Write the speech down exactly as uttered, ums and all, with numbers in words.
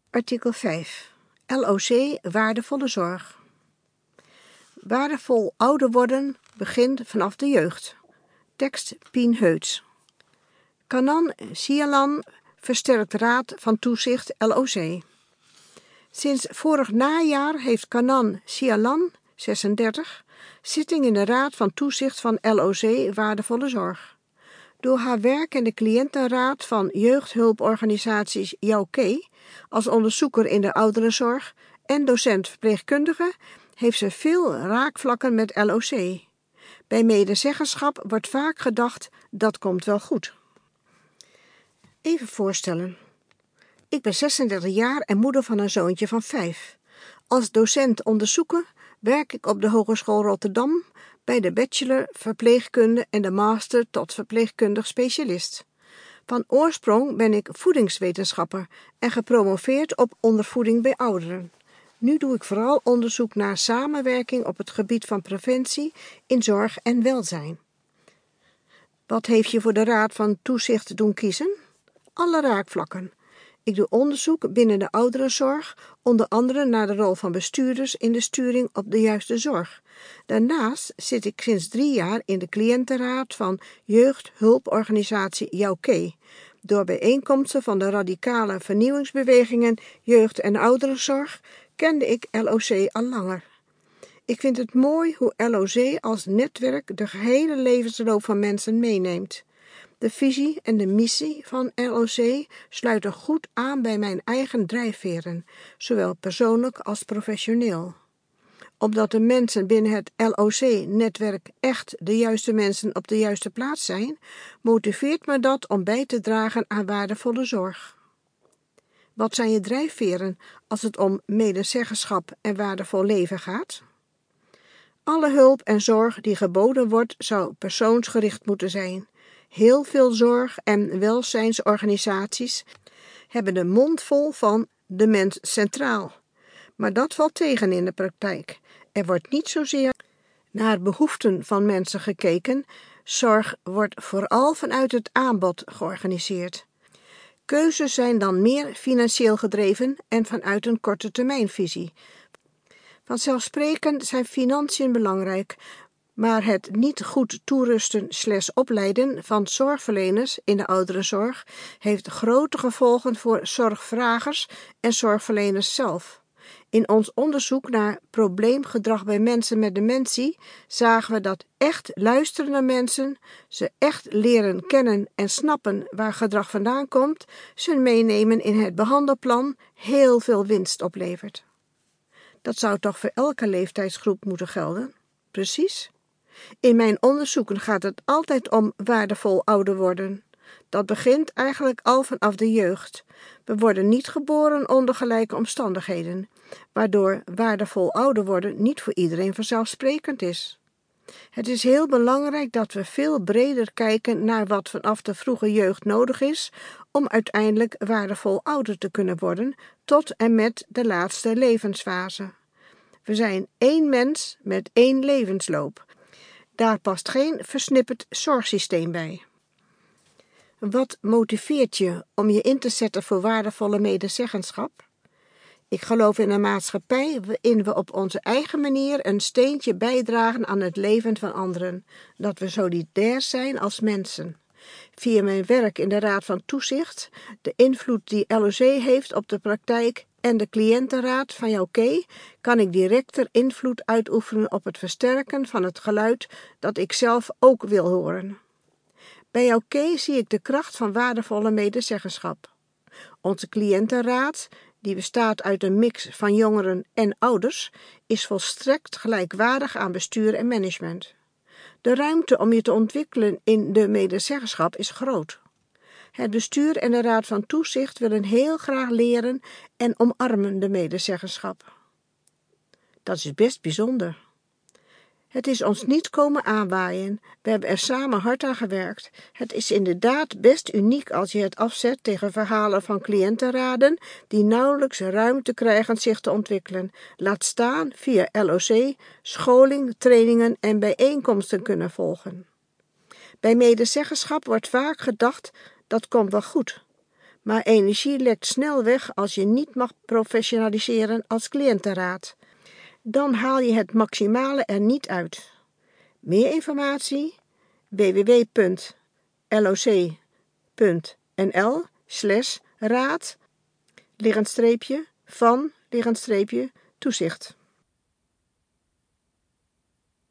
Artikel vijf. L O C waardevolle zorg. Waardevol ouder worden begint vanaf de jeugd. Tekst Pien Heuts. Kanan Sialan versterkt Raad van Toezicht L O C. Sinds vorig najaar heeft Kanan Sialan, zesendertig, zitting in de Raad van Toezicht van L O C Waardevolle Zorg. Door haar werk in de cliëntenraad van jeugdhulporganisaties Jouké als onderzoeker in de ouderenzorg en docent verpleegkundige heeft ze veel raakvlakken met L O C. Bij medezeggenschap wordt vaak gedacht, dat komt wel goed. Even voorstellen. Ik ben zesendertig jaar en moeder van een zoontje van vijf. Als docent onderzoeker werk ik op de Hogeschool Rotterdam bij de bachelor verpleegkunde en de master tot verpleegkundig specialist. Van oorsprong ben ik voedingswetenschapper en gepromoveerd op ondervoeding bij ouderen. Nu doe ik vooral onderzoek naar samenwerking op het gebied van preventie in zorg en welzijn. Wat heeft je voor de Raad van Toezicht doen kiezen? Alle raakvlakken. Ik doe onderzoek binnen de ouderenzorg, onder andere naar de rol van bestuurders in de sturing op de juiste zorg. Daarnaast zit ik sinds drie jaar in de cliëntenraad van jeugdhulporganisatie Jouké. Door bijeenkomsten van de radicale vernieuwingsbewegingen jeugd- en ouderenzorg kende ik L O C al langer. Ik vind het mooi hoe L O C als netwerk de gehele levensloop van mensen meeneemt. De visie en de missie van L O C sluiten goed aan bij mijn eigen drijfveren, zowel persoonlijk als professioneel. Omdat de mensen binnen het L O C-netwerk echt de juiste mensen op de juiste plaats zijn, motiveert me dat om bij te dragen aan waardevolle zorg. Wat zijn je drijfveren als het om medezeggenschap en waardevol leven gaat? Alle hulp en zorg die geboden wordt, zou persoonsgericht moeten zijn. Heel veel zorg- en welzijnsorganisaties hebben de mond vol van de mens centraal. Maar dat valt tegen in de praktijk. Er wordt niet zozeer naar behoeften van mensen gekeken. Zorg wordt vooral vanuit het aanbod georganiseerd. Keuzes zijn dan meer financieel gedreven en vanuit een korte termijnvisie. Vanzelfsprekend zijn financiën belangrijk, maar het niet goed toerusten slash opleiden van zorgverleners in de ouderenzorg heeft grote gevolgen voor zorgvragers en zorgverleners zelf. In ons onderzoek naar probleemgedrag bij mensen met dementie zagen we dat echt luisterende mensen, ze echt leren kennen en snappen waar gedrag vandaan komt, ze meenemen in het behandelplan heel veel winst oplevert. Dat zou toch voor elke leeftijdsgroep moeten gelden? Precies. In mijn onderzoeken gaat het altijd om waardevol ouder worden. Dat begint eigenlijk al vanaf de jeugd. We worden niet geboren onder gelijke omstandigheden, waardoor waardevol ouder worden niet voor iedereen vanzelfsprekend is. Het is heel belangrijk dat we veel breder kijken naar wat vanaf de vroege jeugd nodig is om uiteindelijk waardevol ouder te kunnen worden tot en met de laatste levensfase. We zijn één mens met één levensloop. Daar past geen versnipperd zorgsysteem bij. Wat motiveert je om je in te zetten voor waardevolle medezeggenschap? Ik geloof in een maatschappij waarin we op onze eigen manier een steentje bijdragen aan het leven van anderen. Dat we solidair zijn als mensen. Via mijn werk in de Raad van Toezicht, de invloed die L O C heeft op de praktijk en de cliëntenraad van Jouké, kan ik directer invloed uitoefenen op het versterken van het geluid dat ik zelf ook wil horen. Bij Jouké zie ik de kracht van waardevolle medezeggenschap. Onze cliëntenraad, die bestaat uit een mix van jongeren en ouders, is volstrekt gelijkwaardig aan bestuur en management. De ruimte om je te ontwikkelen in de medezeggenschap is groot. Het bestuur en de Raad van Toezicht willen heel graag leren en omarmen de medezeggenschap. Dat is best bijzonder. Het is ons niet komen aanwaaien. We hebben er samen hard aan gewerkt. Het is inderdaad best uniek als je het afzet tegen verhalen van cliëntenraden die nauwelijks ruimte krijgen zich te ontwikkelen. Laat staan via L O C, scholing, trainingen en bijeenkomsten kunnen volgen. Bij medezeggenschap wordt vaak gedacht, dat komt wel goed. Maar energie lekt snel weg als je niet mag professionaliseren als cliëntenraad. Dan haal je het maximale er niet uit. Meer informatie? w w w punt l o c punt n l slash raad liggend streepje van liggend streepje toezicht.